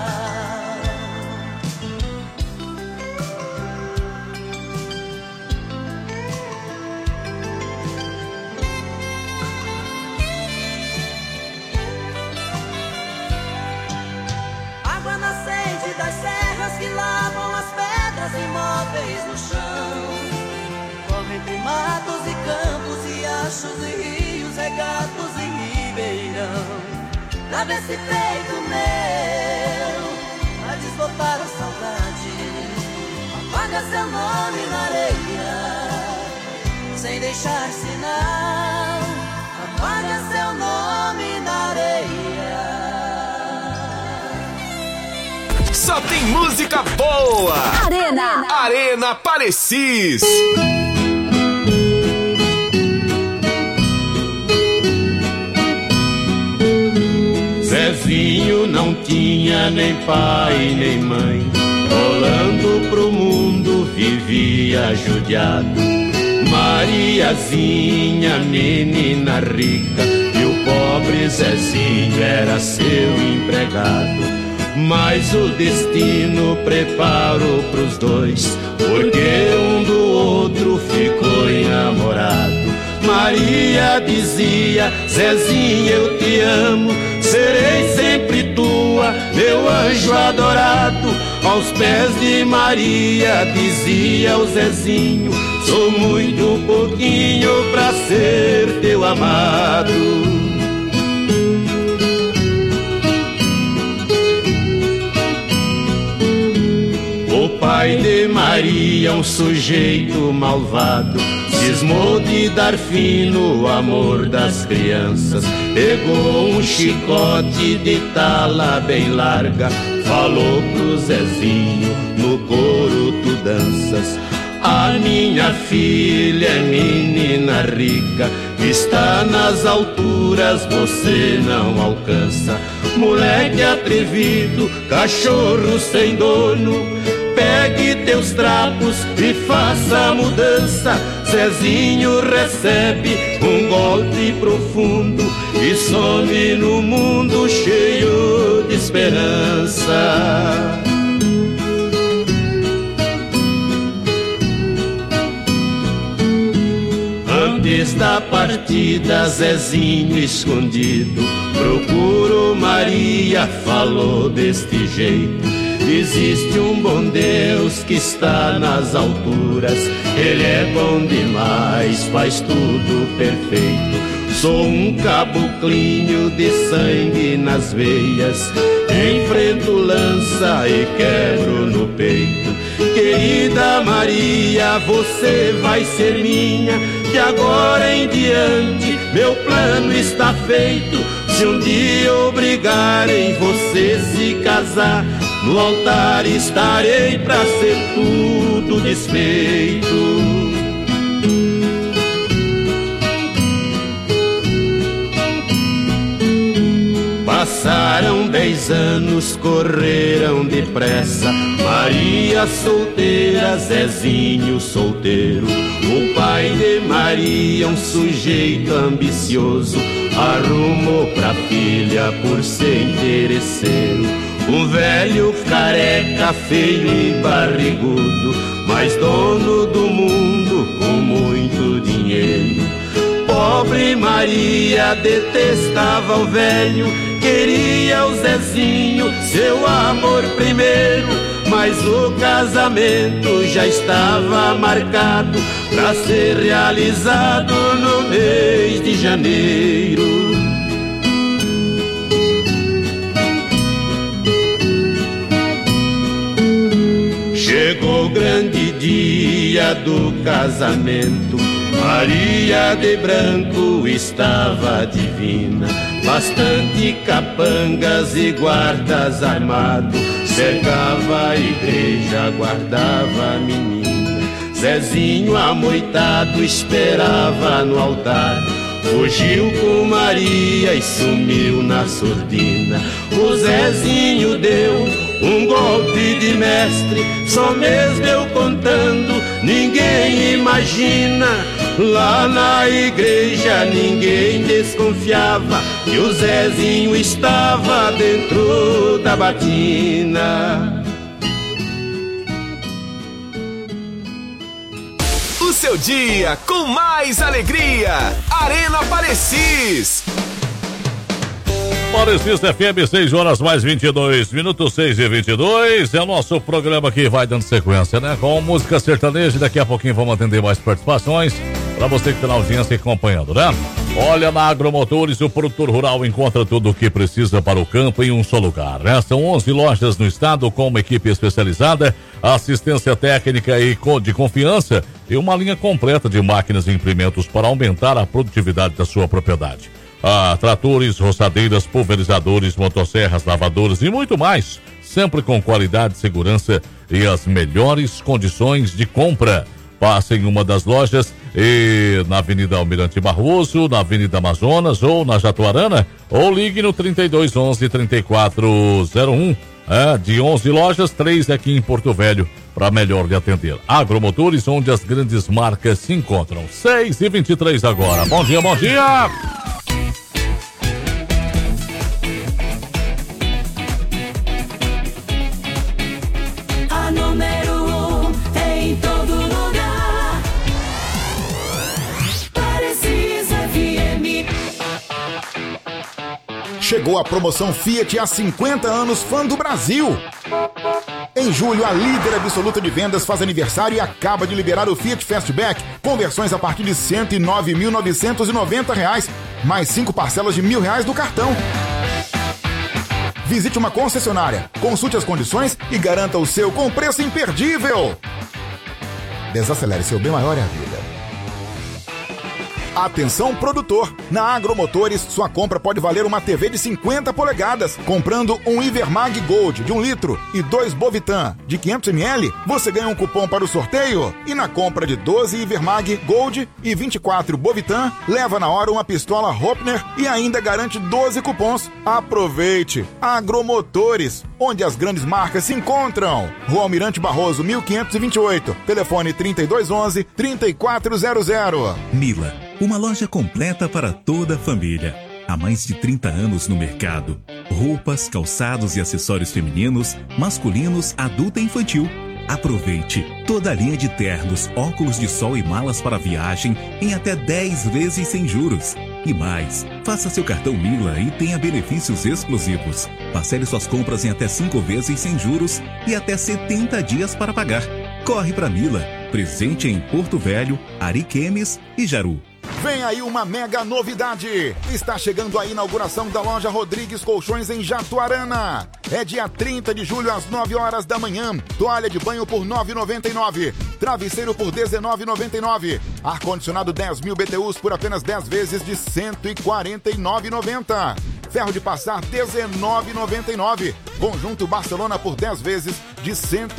Speaker 8: Água nascente das serras que lavam as pedras imóveis no chão. Corre entre matos e campos, riachos e rios, regatos e ribeirão. Lava esse peito meu, a desbotar a saudade. Apaga seu nome na areia, sem deixar sinal. Apaga seu nome na areia.
Speaker 5: Só tem música boa. Arena Parecis.
Speaker 4: Zezinho não tinha nem pai nem mãe, rolando pro mundo vivia judiado. Mariazinha, menina rica, e o pobre Zezinho era seu empregado. Mas o destino preparou pros dois, porque um do outro ficou enamorado. Maria dizia: Zezinho, eu te amo, serei sempre tua, meu anjo adorado. Aos pés de Maria dizia o Zezinho: sou muito pouquinho pra ser teu amado. O pai de Maria, um sujeito malvado, cismou de dar fim no amor das crianças. Pegou um chicote de tala bem larga, falou pro Zezinho: no coro tu danças. A minha filha é menina rica, está nas alturas, você não alcança. Moleque atrevido, cachorro sem dono, pegue teus trapos e faça a mudança. Zezinho recebe um golpe profundo e some no mundo cheio de esperança. Antes da partida, Zezinho escondido procurou Maria, falou deste jeito: existe um bom Deus que está nas alturas, Ele é bom demais, faz tudo perfeito. Sou um caboclinho de sangue nas veias, enfrento lança e quebro no peito. Querida Maria, você vai ser minha, de agora em diante meu plano está feito. Se um dia obrigarem você se casar, no altar estarei pra ser tudo desfeito. Passaram 10 anos, correram depressa. Maria solteira, Zezinho solteiro. O pai de Maria, um sujeito ambicioso, arrumou pra filha por ser interesseiro um velho careca, feio e barrigudo, mas dono do mundo com muito dinheiro. Pobre Maria detestava o velho, queria o Zezinho, seu amor primeiro. Mas o casamento já estava marcado pra ser realizado no mês de janeiro. Chegou o grande dia do casamento, Maria de branco estava divina, bastante capangas e guardas armados cercava a igreja, guardava a menina. Zezinho amoitado esperava no altar. Fugiu com Maria e sumiu na surdina. O Zezinho deu um golpe de mestre, só mesmo eu contando, ninguém imagina. Lá na igreja ninguém desconfiava que o Zezinho estava dentro da batina.
Speaker 5: O seu dia com mais alegria. Arena Parecis.
Speaker 2: Parecis FM, 6 horas mais 22 minutos, 6h22. É o nosso programa que vai dando sequência, né? Com música sertaneja. Daqui a pouquinho vamos atender mais participações para você que está na audiência acompanhando, né? Olha, na Agromotores, o produtor rural encontra tudo o que precisa para o campo em um só lugar, né? São 11 lojas no estado com uma equipe especializada, assistência técnica e de confiança e uma linha completa de máquinas e implementos para aumentar a produtividade da sua propriedade. Tratores, roçadeiras, pulverizadores, motosserras, lavadoras e muito mais, sempre com qualidade, segurança e as melhores condições de compra. Passe em uma das lojas e na Avenida Almirante Barroso, na Avenida Amazonas ou na Jatuarana, ou ligue no 3211-3401. De 11 lojas, 3 aqui em Porto Velho, para melhor lhe atender. Agromotores, onde as grandes marcas se encontram. 6h23 agora. Bom dia, bom dia!
Speaker 8: A número 1 em todo lugar. Parecis FM.
Speaker 13: Chegou a promoção Fiat há 50 anos Fã do Brasil. Em julho, a líder absoluta de vendas faz aniversário e acaba de liberar o Fiat Fastback, com versões a partir de R$ 109.990, mais 5 parcelas de R$1.000 do cartão. Visite uma concessionária, consulte as condições e garanta o seu com preço imperdível. Desacelere, seu bem maior é a vida. Atenção, produtor! Na Agromotores, sua compra pode valer uma TV de 50 polegadas. Comprando um Ivermag Gold de 1 litro e 2 Bovitan de 500 ml, você ganha um cupom para o sorteio. E na compra de 12 Ivermag Gold e 24 Bovitan, leva na hora uma pistola Hopner e ainda garante 12 cupons. Aproveite! Agromotores, onde as grandes marcas se encontram. Rua Almirante Barroso, 1528. Telefone 3211-3400.
Speaker 14: Mila, uma loja completa para toda a família. Há mais de 30 anos no mercado. Roupas, calçados e acessórios femininos, masculinos, adulta e infantil. Aproveite toda a linha de ternos, óculos de sol e malas para viagem em até 10 vezes sem juros. E mais, faça seu cartão Mila e tenha benefícios exclusivos. Parcele suas compras em até 5 vezes sem juros e até 70 dias para pagar. Corre para Mila, presente em Porto Velho, Ariquemes e Jaru.
Speaker 13: Vem aí uma mega novidade! Está chegando a inauguração da loja Rodrigues Colchões em Jatuarana. É dia 30 de julho às 9 horas da manhã. Toalha de banho por R$ 9,99. Travesseiro por R$ 19,99. Ar-condicionado 10.000 BTUs por apenas 10 vezes de R$ 149,90. Ferro de passar R$ 19,99. Conjunto Barcelona por 10 vezes de R$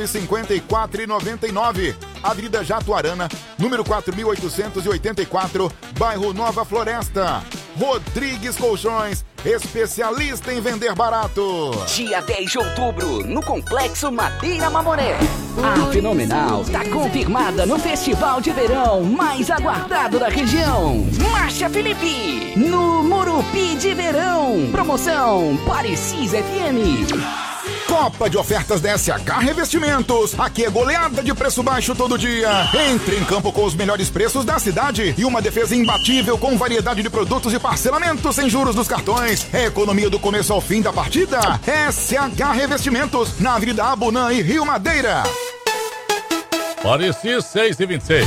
Speaker 13: 154,99. Avenida Jatuarana, número 4.884, bairro Nova Floresta. Rodrigues Colchões, especialista em vender barato.
Speaker 11: Dia 10 de outubro, no Complexo Madeira Mamoré. A Fenomenal tá confirmada no Festival de Verão mais aguardado da região. Márcia Felipe, no Murupi de Verão. Promoção Parecis FM.
Speaker 13: Copa de ofertas da SH Revestimentos. Aqui é goleada de preço baixo todo dia. Entre em campo com os melhores preços da cidade e uma defesa imbatível com variedade de produtos e parcelamento sem juros nos cartões. É economia do começo ao fim da partida. SH Revestimentos, na Avenida Abunã e Rio Madeira.
Speaker 2: Parecis 6h26.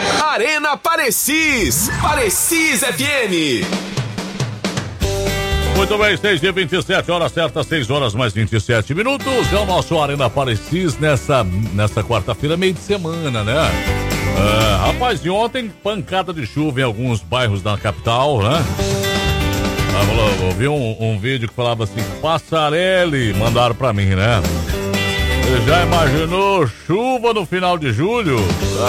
Speaker 5: Arena Parecis, Parecis FM.
Speaker 2: Muito bem, 6h27, hora certa, 6 horas mais 27 minutos. É o nosso Arena Parecis nessa quarta-feira, meio de semana, né? Rapaz, e ontem, pancada de chuva em alguns bairros da capital, né? Eu vi um vídeo que falava assim, Passarelli, mandaram pra mim, né? Você já imaginou chuva no final de julho?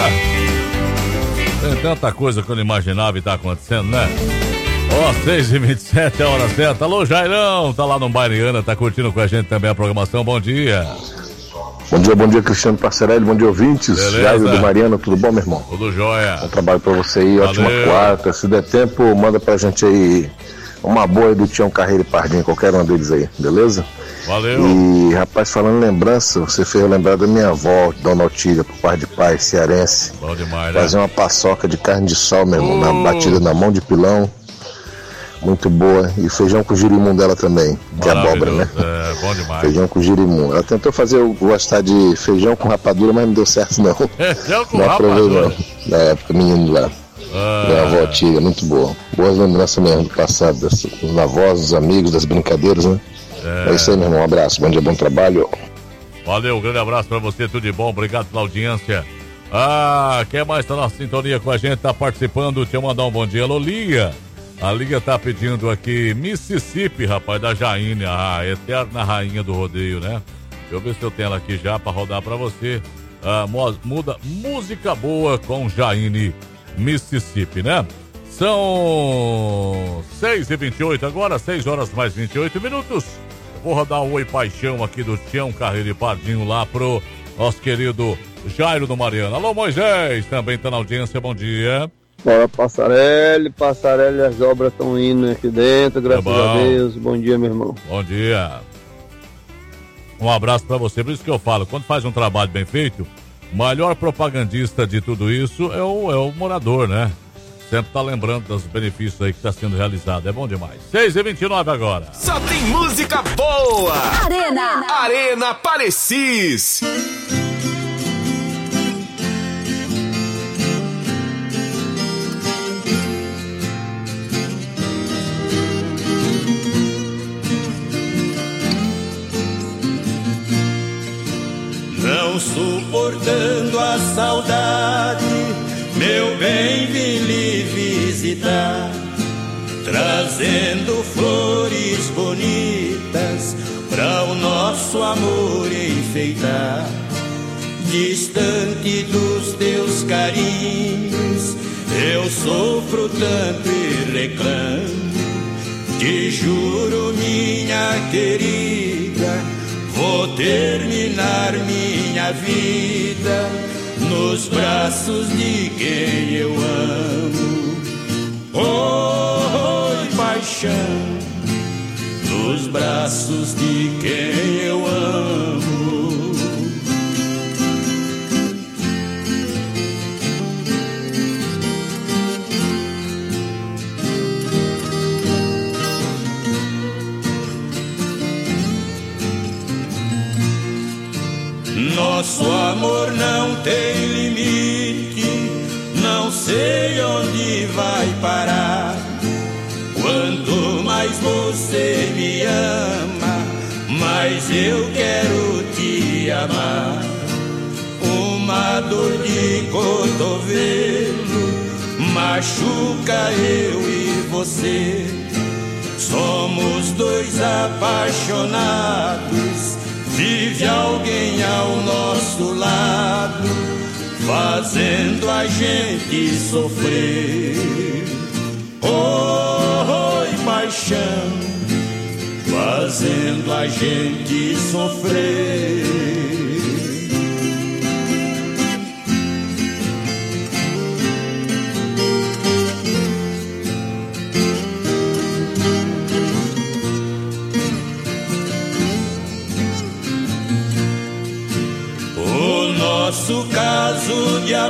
Speaker 2: Tem tanta coisa que eu não imaginava e tá acontecendo, né? 6h27, é a hora certa. Alô, Jairão, tá lá no Baiana, tá curtindo com a gente também a programação. Bom dia.
Speaker 3: Bom dia, Cristiano Passarelli, bom dia, ouvintes. Jairo do Mariana, tudo bom, meu irmão?
Speaker 2: Tudo jóia.
Speaker 3: Bom trabalho pra você aí, ótima quarta. Se der tempo, manda pra gente aí uma boa aí do Tião Carreiro e Pardinho, qualquer um deles aí, beleza?
Speaker 2: Valeu.
Speaker 3: E, rapaz, falando lembrança, você fez lembrar da minha avó, Dona Otília, por parte de pai, cearense.
Speaker 2: Bom demais, né?
Speaker 3: Fazer uma paçoca de carne de sol, meu irmão, batida na mão de pilão. Muito boa. E feijão com girimum dela também, que é abóbora, né?
Speaker 2: Bom demais.
Speaker 3: Feijão com girimum. Ela tentou fazer eu gostar de feijão com rapadura, mas não deu certo, não.
Speaker 2: Feijão com
Speaker 3: não aprovei,
Speaker 2: rapadura?
Speaker 3: não. Na época, menino lá. Minha avó Tia, muito boa. Boas lembranças mesmo do passado, dos avós, dos amigos, das brincadeiras, né? É isso aí, meu irmão. Um abraço, bom dia, bom trabalho.
Speaker 2: Valeu, um grande abraço pra você, tudo de bom, obrigado pela audiência. Quem mais tá na sintonia com a gente, tá participando? Deixa eu mandar um bom dia, alô, Lia. A Lia tá pedindo aqui Mississippi, rapaz, da Jaine, a eterna rainha do rodeio, né? Deixa eu ver se eu tenho ela aqui já pra rodar pra você. Muda música boa com Jaine, Mississippi, né? São 6h28 agora, 6 horas mais 28 minutos. Eu vou rodar um Oi Paixão aqui do Tião Carreiro e Pardinho lá pro nosso querido Jairo do Mariana. Alô, Moisés, também tá na audiência, bom dia.
Speaker 7: Bora, Passarelli, as obras estão indo aqui dentro, graças a Deus. Bom dia, meu irmão.
Speaker 2: Bom dia. Um abraço pra você, por isso que eu falo, quando faz um trabalho bem feito, o maior propagandista de tudo isso é o morador, né? Sempre tá lembrando dos benefícios aí que tá sendo realizado, é bom demais. 6h29 agora.
Speaker 5: Só tem música boa!
Speaker 6: Arena
Speaker 5: Parecis.
Speaker 4: Não suportando a saudade, meu bem, vim lhe visitar, trazendo flores bonitas pra o nosso amor enfeitar. Distante dos teus carinhos, eu sofro tanto e reclamo. Te juro, minha querida, vou terminar minha vida nos braços de quem eu amo. Oi, paixão, nos braços de quem eu amo. Nosso amor não tem limite, não sei onde vai parar. Quanto mais você me ama, mais eu quero te amar. Uma dor de cotovelo machuca eu e você. Somos dois apaixonados, vive alguém ao nosso lado, fazendo a gente sofrer. Oi, paixão, fazendo a gente sofrer. O nosso caso de amor